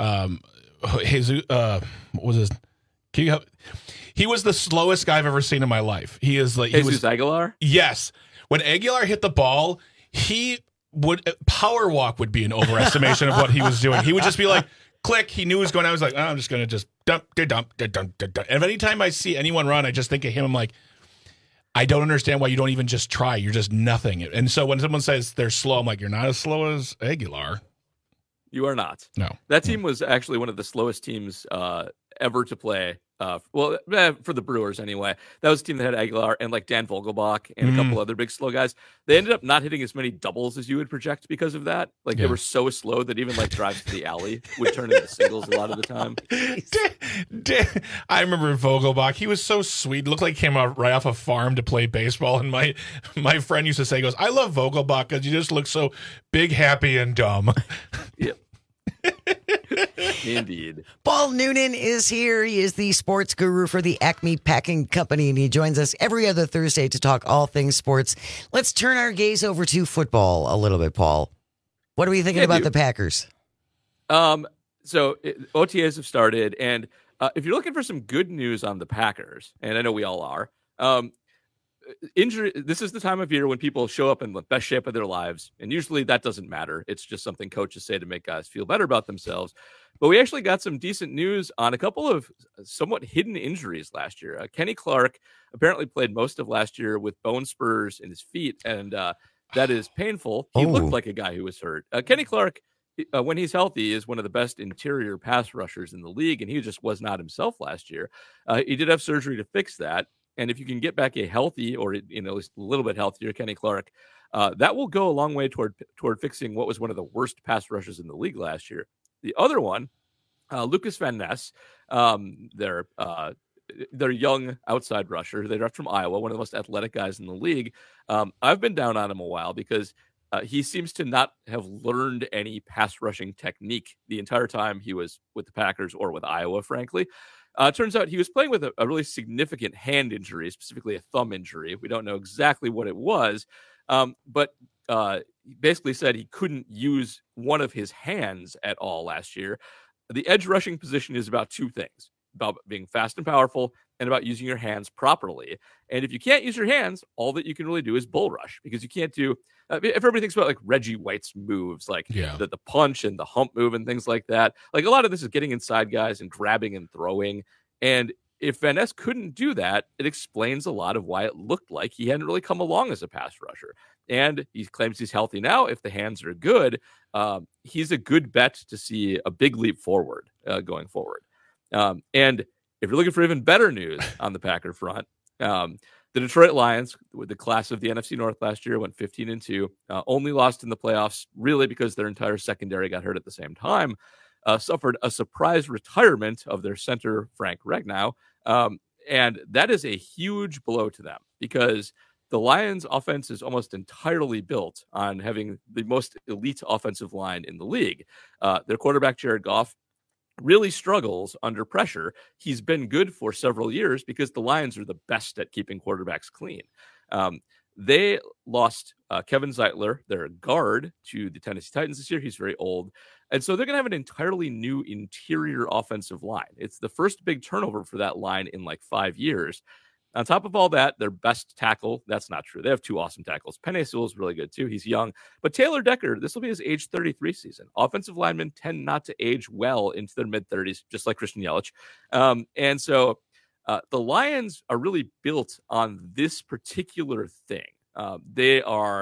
what was his he was the slowest guy I've ever seen in my life. He is like Jesus Aguilar? Yes. When Aguilar hit the ball, power walk would be an overestimation of what he was doing. He would just be like, click. He knew he was going. I was like, I'm just going to just dump. And anytime I see anyone run, I just think of him. I'm like, I don't understand why you don't even just try. You're just nothing. And so when someone says they're slow, I'm like, you're not as slow as Aguilar. You are not. No. That team was actually one of the slowest teams ever to play. For the Brewers anyway. That was a team that had Aguilar and like Dan Vogelbach and a couple other big slow guys. They ended up not hitting as many doubles as you would project because of that. Like they were so slow that even like drives to the alley would turn into singles a lot of the time. I remember Vogelbach. He was so sweet. Looked like he came out right off a farm to play baseball. And my friend used to say, he goes, I love Vogelbach because you just look so big, happy, and dumb. Yep. Indeed. Paul Noonan is here. He is the sports guru for the Acme Packing Company, and he joins us every other Thursday to talk all things sports. Let's turn our gaze over to football a little bit, Paul. What are we thinking about the Packers? So OTAs have started, and if you're looking for some good news on the Packers, and I know we all are, injury. This is the time of year when people show up in the best shape of their lives, and usually that doesn't matter. It's just something coaches say to make guys feel better about themselves. But we actually got some decent news on a couple of somewhat hidden injuries last year. Kenny Clark apparently played most of last year with bone spurs in his feet, and that is painful. He looked like a guy who was hurt. Kenny Clark, when he's healthy, is one of the best interior pass rushers in the league, and he just was not himself last year. He did have surgery to fix that. And if you can get back a healthy or at least a little bit healthier Kenny Clark, that will go a long way toward fixing what was one of the worst pass rushers in the league last year. The other one, Lucas Van Ness, their young outside rusher. They draft from Iowa, one of the most athletic guys in the league. I've been down on him a while because he seems to not have learned any pass rushing technique the entire time he was with the Packers or with Iowa, frankly. Turns out he was playing with a really significant hand injury, specifically a thumb injury. We don't know exactly what it was, but he basically said he couldn't use one of his hands at all last year. The edge rushing position is about two things, about being fast and powerful and about using your hands properly. And if you can't use your hands, all that you can really do is bull rush, because you can't do if everybody thinks about like Reggie White's moves, like the punch and the hump move and things like that, like a lot of this is getting inside guys and grabbing and throwing. And if Van Ness couldn't do that, it explains a lot of why it looked like he hadn't really come along as a pass rusher. And he claims he's healthy now. If the hands are good, he's a good bet to see a big leap forward going forward. And if you're looking for even better news on the Packer front, the Detroit Lions, with the class of the NFC North last year, went 15-2, only lost in the playoffs really because their entire secondary got hurt at the same time, suffered a surprise retirement of their center, Frank Ragnow. And that is a huge blow to them because the Lions offense is almost entirely built on having the most elite offensive line in the league. Their quarterback, Jared Goff, really struggles under pressure. He's been good for several years because the Lions are the best at keeping quarterbacks clean. They lost Kevin Zeitler, their guard, to the Tennessee Titans this year. He's very old. And so they're going to have an entirely new interior offensive line. It's the first big turnover for that line in like 5 years. On top of all that, their best tackle, that's not true. They have 2 awesome tackles. Penei Sewell is really good too. He's young. But Taylor Decker, this will be his age 33 season. Offensive linemen tend not to age well into their mid-30s, just like Christian Yelich. And so the Lions are really built on this particular thing. They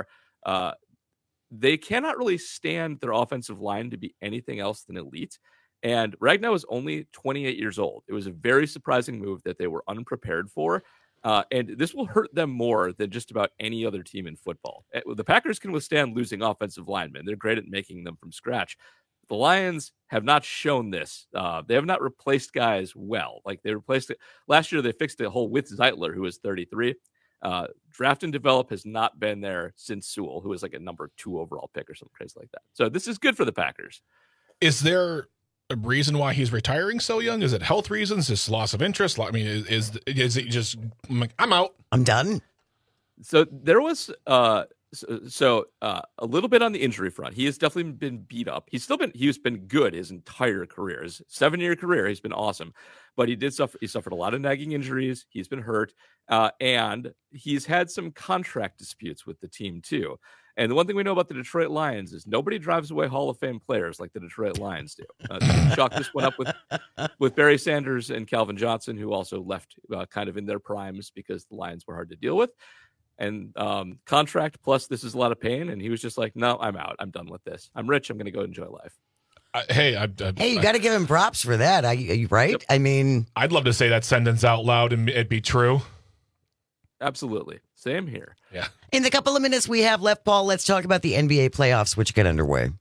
cannot really stand their offensive line to be anything else than elite. And Ragnow is only 28 years old. It was a very surprising move that they were unprepared for. And this will hurt them more than just about any other team in football. The Packers can withstand losing offensive linemen. They're great at making them from scratch. The Lions have not shown this. They have not replaced guys well. Like they replaced it last year. They fixed it whole with Zeitler, who is 33. Draft and develop has not been there since Sewell, who was like a number 2 overall pick or something crazy like that. So this is good for the Packers. Is there a reason why he's retiring so young? Is it health reasons? Is loss of interest? I mean, is it just I'm out? I'm done. So there was a little bit on the injury front. He has definitely been beat up. He's been good his entire career. His 7-year career, he's been awesome. But he suffered a lot of nagging injuries. He's been hurt. And he's had some contract disputes with the team too. And the one thing we know about the Detroit Lions is nobody drives away Hall of Fame players like the Detroit Lions do. Chalk this one up with Barry Sanders and Calvin Johnson, who also left kind of in their primes because the Lions were hard to deal with. And contract plus this is a lot of pain. And he was just like, no, I'm out. I'm done with this. I'm rich. I'm going to go enjoy life. Hey, you got to give him props for that. Right? Yep. I mean, I'd love to say that sentence out loud and it be true. Absolutely. Same here. Yeah. In the couple of minutes we have left, Paul, let's talk about the NBA playoffs, which get underway.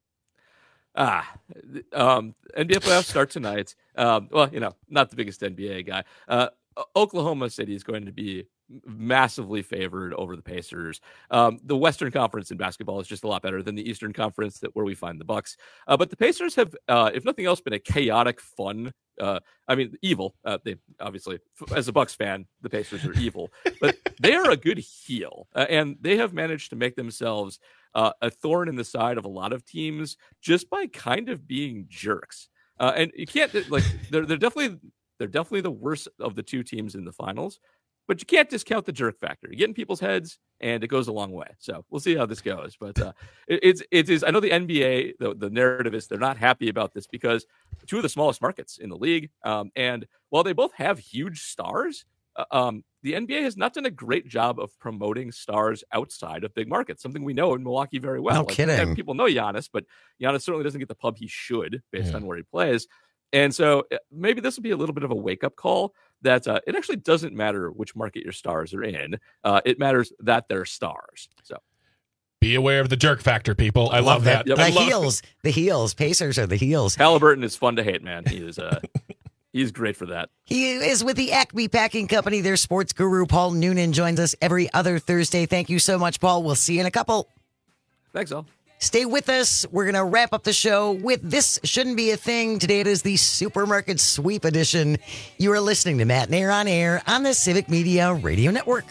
NBA playoffs start tonight. Well, not the biggest NBA guy. Oklahoma City is going to be massively favored over the Pacers. The Western Conference in basketball is just a lot better than the Eastern Conference, where we find the Bucks. But the Pacers have, if nothing else, been a chaotic, fun. Evil. They obviously, as a Bucks fan, the Pacers are evil, but they are a good heel, and they have managed to make themselves a thorn in the side of a lot of teams just by kind of being jerks. And you can't they're definitely the worst of the 2 teams in the finals. But you can't discount the jerk factor. You get in people's heads, and it goes a long way. So we'll see how this goes. But it is. I know the NBA. The narrative is they're not happy about this because 2 of the smallest markets in the league, and while they both have huge stars, the NBA has not done a great job of promoting stars outside of big markets. Something we know in Milwaukee very well. No kidding. People know Giannis, but Giannis certainly doesn't get the pub he should based on where he plays. And so maybe this will be a little bit of a wake-up call that it actually doesn't matter which market your stars are in. It matters that they're stars. So be aware of the jerk factor, people. I love that. Yep. The heels. Pacers are the heels. Halliburton is fun to hate, man. He is he's great for that. He is with the Acme Packing Company. Their sports guru, Paul Noonan, joins us every other Thursday. Thank you so much, Paul. We'll see you in a couple. Thanks, Al. Stay with us. We're going to wrap up the show with This Shouldn't Be a Thing. Today it is the Supermarket Sweep Edition. You are listening to Matt and Air on the Civic Media Radio Network.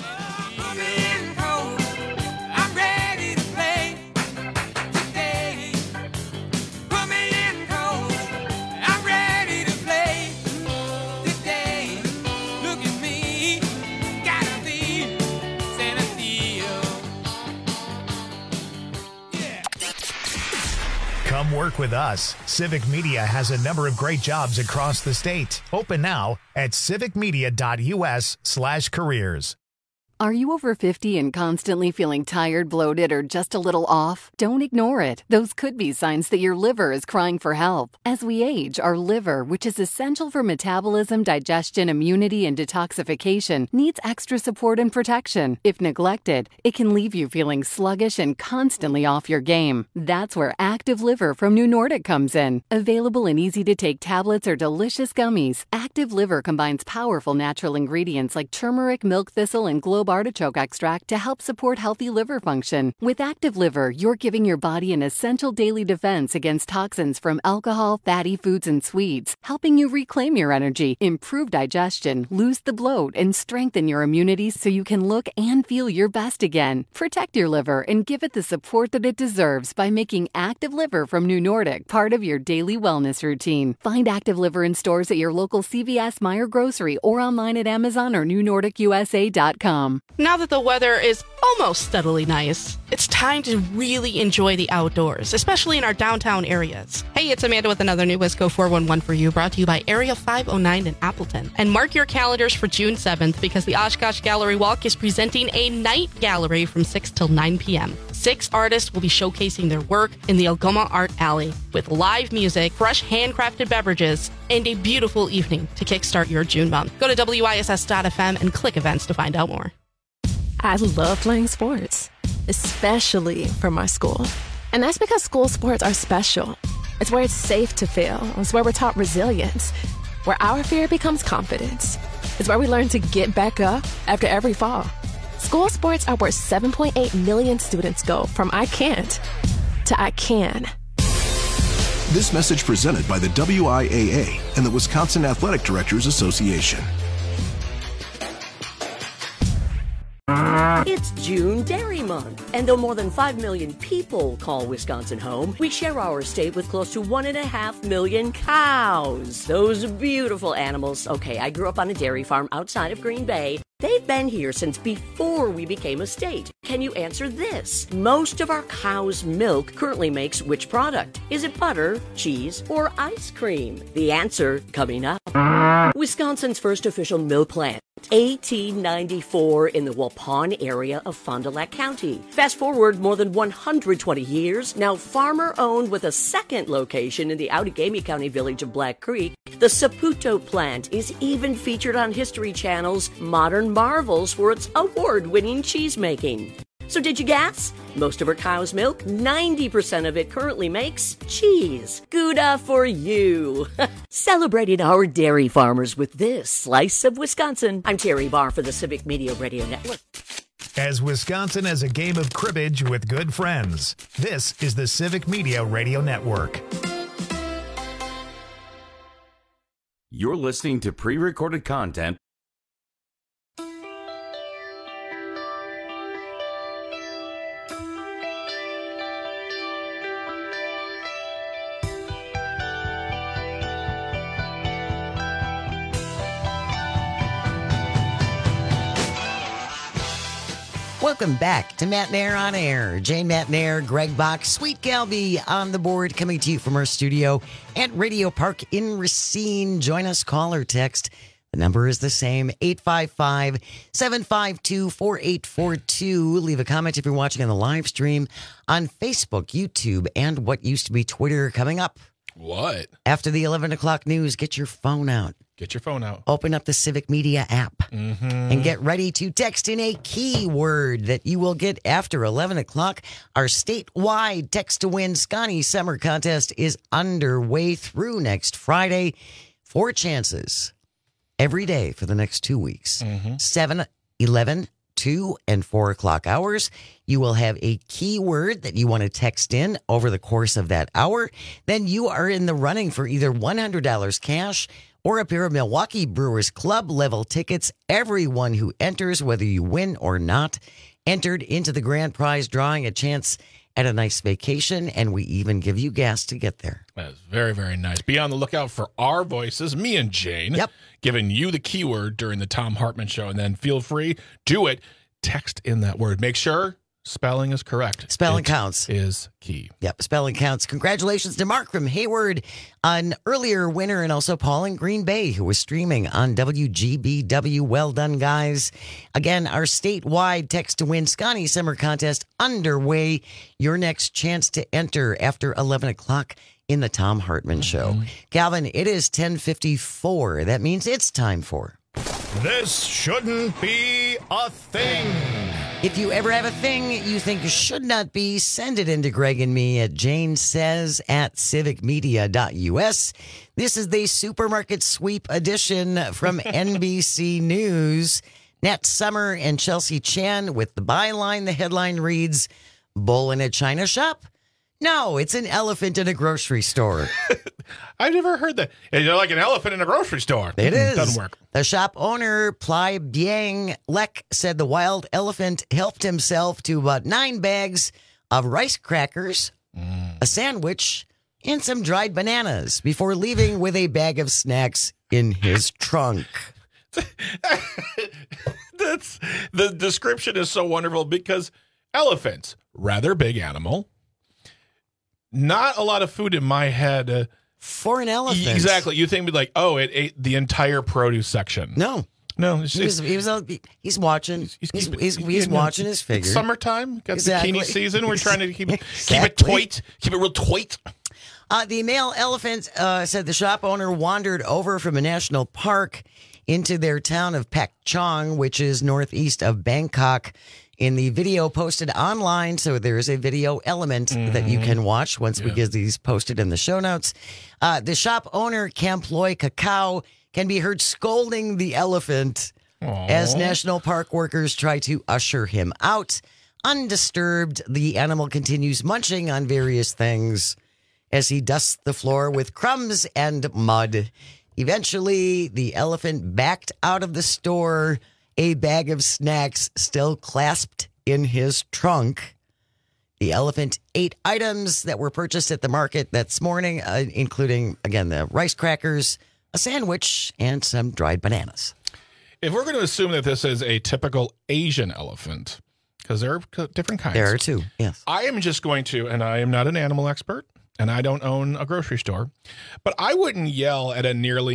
Come work with us. Civic Media has a number of great jobs across the state. Open now at civicmedia.us/careers. Are you over 50 and constantly feeling tired, bloated, or just a little off? Don't ignore it. Those could be signs that your liver is crying for help. As we age, our liver, which is essential for metabolism, digestion, immunity, and detoxification, needs extra support and protection. If neglected, it can leave you feeling sluggish and constantly off your game. That's where Active Liver from New Nordic comes in. Available in easy-to-take tablets or delicious gummies, Active Liver combines powerful natural ingredients like turmeric, milk thistle, and globe artichoke extract to help support healthy liver function. With Active Liver, you're giving your body an essential daily defense against toxins from alcohol, fatty foods, and sweets, helping you reclaim your energy, improve digestion, lose the bloat, and strengthen your immunity so you can look and feel your best again. Protect your liver and give it the support that it deserves by making Active Liver from New Nordic part of your daily wellness routine. Find Active Liver in stores at your local CVS, Meijer Grocery, or online at Amazon or NewNordicUSA.com. Now that the weather is almost steadily nice, it's time to really enjoy the outdoors, especially in our downtown areas. Hey, it's Amanda with another new Wisco 411 for you, brought to you by Area 509 in Appleton. And mark your calendars for June 7th because the Oshkosh Gallery Walk is presenting a night gallery from 6 till 9 p.m. 6 artists will be showcasing their work in the Algoma Art Alley with live music, fresh handcrafted beverages, and a beautiful evening to kickstart your June month. Go to WISS.FM and click events to find out more. I love playing sports, especially for my school. And that's because school sports are special. It's where it's safe to fail. It's where we're taught resilience, where our fear becomes confidence. It's where we learn to get back up after every fall. School sports are where 7.8 million students go from I can't to I can. This message presented by the WIAA and the Wisconsin Athletic Directors Association. It's June Dairy Month, and though more than 5 million people call Wisconsin home, we share our state with close to 1.5 million cows. Those beautiful animals. Okay, I grew up on a dairy farm outside of Green Bay. They've been here since before we became a state. Can you answer this? Most of our cow's milk currently makes which product? Is it butter, cheese, or ice cream? The answer coming up. Wisconsin's first official milk plant, 1894 in the Waupun area of Fond du Lac County. Fast forward more than 120 years, now farmer-owned with a second location in the Outagamie County village of Black Creek, the Saputo plant is even featured on History Channel's Modern Marvels for its award-winning cheese making. So did you guess? Most of our cow's milk, 90% of it currently makes cheese. Gouda for you. Celebrating our dairy farmers with this slice of Wisconsin. I'm Terry Barr for the Civic Media Radio Network. As Wisconsin has a game of cribbage with good friends, this is the Civic Media Radio Network. You're listening to pre-recorded content. Welcome back to Matt Nair on Air. Jane Matt Nair, Greg Bach, Sweet Galby on the board, coming to you from our studio at Radio Park in Racine. Join us, call or text. The number is the same, 855-752-4842. Leave a comment if you're watching on the live stream on Facebook, YouTube, and what used to be Twitter coming up. What? After the 11 o'clock news, get your phone out. Get your phone out. Open up the Civic Media app and get ready to text in a keyword that you will get after 11 o'clock. Our statewide Text to Win Scotty Summer Contest is underway through next Friday. 4 chances every day for the next 2 weeks. 7, 11, 2, and 4 o'clock hours. You will have a keyword that you want to text in over the course of that hour. Then you are in the running for either $100 cash or a pair of Milwaukee Brewers Club level tickets. Everyone who enters, whether you win or not, entered into the grand prize drawing, a chance at a nice vacation, and we even give you gas to get there. That is very, very nice. Be on the lookout for our voices, me and Jane, giving you the keyword during the Thom Hartmann Show, and then feel free, do it, text in that word. Make sure Spelling is correct. Spelling counts. Is key. Yep, spelling counts. Congratulations to Mark from Hayward, an earlier winner, and also Paul in Green Bay, who was streaming on WGBW. Well done, guys. Again, our statewide Text to Win Scotty Summer Contest underway. Your next chance to enter after 11 o'clock in the Thom Hartmann Show. Calvin, it is 10:54. That means it's time for... This shouldn't be a thing. If you ever have a thing you think should not be, send it in to Greg and me at janesays@civicmedia.us. This is the Supermarket Sweep edition from NBC News. Nat Summer and Chelsea Chan with the byline. The headline reads, "Bull in a China shop? No, it's an elephant in a grocery store." I've never heard that. You're like an elephant in a grocery store. It is. Doesn't work. The shop owner, Plai Biang Lek, said the wild elephant helped himself to about 9 bags of rice crackers, a sandwich, and some dried bananas before leaving with a bag of snacks in his trunk. The description is so wonderful because elephants, rather big animal. Not a lot of food in my head. For an elephant. Exactly. You think like, oh, it ate the entire produce section. No. He's watching. He's watching his figure. It's summertime. Got Exactly. zucchini season. We're trying to keep it Exactly. tight. Keep it real tight. The male elephant said the shop owner wandered over from a national park into their town of Pak Chong, which is northeast of Bangkok. In the video posted online, so there is a video element that you can watch once we get these posted in the show notes. The shop owner, Camploy Cacao, can be heard scolding the elephant as national park workers try to usher him out. Undisturbed, the animal continues munching on various things as he dusts the floor with crumbs and mud. Eventually, the elephant backed out of the store, a bag of snacks still clasped in his trunk. The elephant ate items that were purchased at the market this morning, including, again, the rice crackers, a sandwich, and some dried bananas. If we're going to assume that this is a typical Asian elephant, because there are different kinds. There are two, yes. I am just going to, and I am not an animal expert, and I don't own a grocery store, but I wouldn't yell at a nearly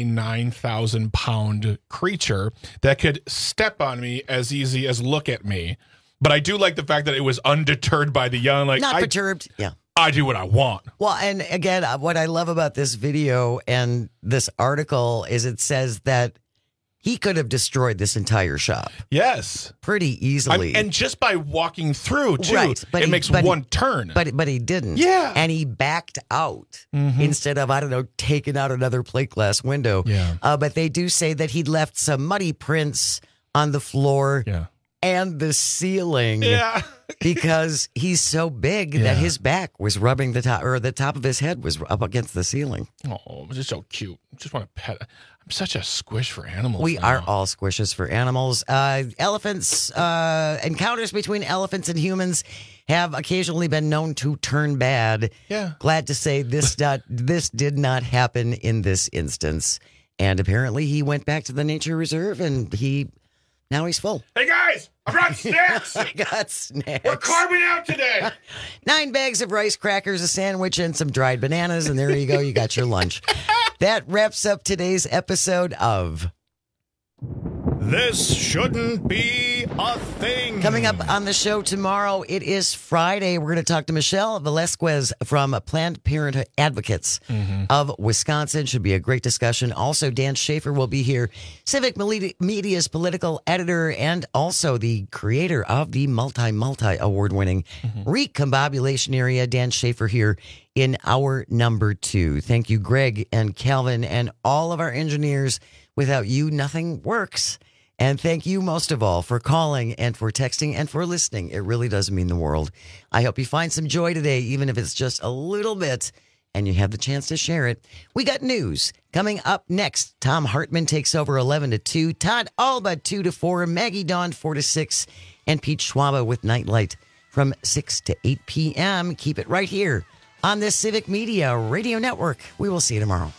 9,000-pound creature that could step on me as easy as look at me. But I do like the fact that it was undeterred by the young. Like, Not perturbed, yeah. I do what I want. Well, and again, what I love about this video and this article is it says that he could have destroyed this entire shop. Yes. Pretty easily. And just by walking through, too, right, it makes one turn. But he didn't. Yeah. And he backed out instead of, I don't know, taking out another plate glass window. Yeah. But they do say that he left some muddy prints on the floor and the ceiling. Yeah. Because he's so big that his back was rubbing the top of his head was up against the ceiling. Oh, just so cute. Just want to pet it. I'm such a squish for animals. We are all squishes for animals. Elephants, encounters between elephants and humans have occasionally been known to turn bad. Yeah. Glad to say this did not happen in this instance. And apparently he went back to the nature reserve and now he's full. Hey guys, I brought snacks. I got snacks. We're carving out today. 9 bags of rice crackers, a sandwich, and some dried bananas. And there you go. You got your lunch. That wraps up today's episode of This Shouldn't Be a Thing. Coming up on the show tomorrow, it is Friday. We're going to talk to Michelle Velasquez from Planned Parenthood Advocates of Wisconsin. Should be a great discussion. Also, Dan Schaefer will be here, Civic Media's political editor and also the creator of the multi award-winning Recombobulation Area. Dan Schaefer here in hour number 2. Thank you, Greg and Calvin, and all of our engineers. Without you, nothing works. And thank you most of all for calling and for texting and for listening. It really does mean the world. I hope you find some joy today, even if it's just a little bit, and you have the chance to share it. We got news coming up next. Thom Hartmann takes over 11 to 2. Todd Alba 2 to 4. Maggie Dawn 4 to 6. And Pete Schwaba with Nightlight from 6 to 8 p.m. Keep it right here on this Civic Media Radio Network. We will see you tomorrow.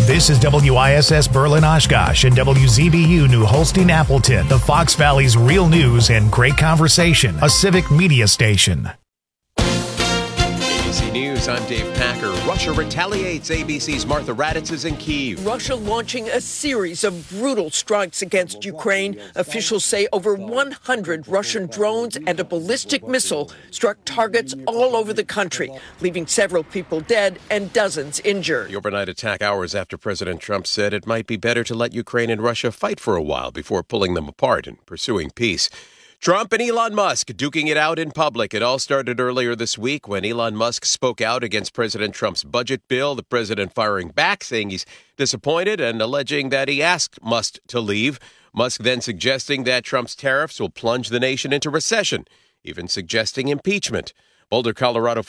This is WISS Berlin Oshkosh and WZBU New Holstein Appleton, the Fox Valley's real news and great conversation, a civic media station. ABC News, I'm Dave Packer. Russia retaliates. ABC's Martha Raddatz is in Kyiv. Russia launching a series of brutal strikes against Ukraine. Officials say over 100 Russian drones and a ballistic missile struck targets all over the country, leaving several people dead and dozens injured. The overnight attack hours after President Trump said it might be better to let Ukraine and Russia fight for a while before pulling them apart and pursuing peace. Trump and Elon Musk duking it out in public. It all started earlier this week when Elon Musk spoke out against President Trump's budget bill, the president firing back, saying he's disappointed and alleging that he asked Musk to leave. Musk then suggesting that Trump's tariffs will plunge the nation into recession, even suggesting impeachment. Boulder, Colorado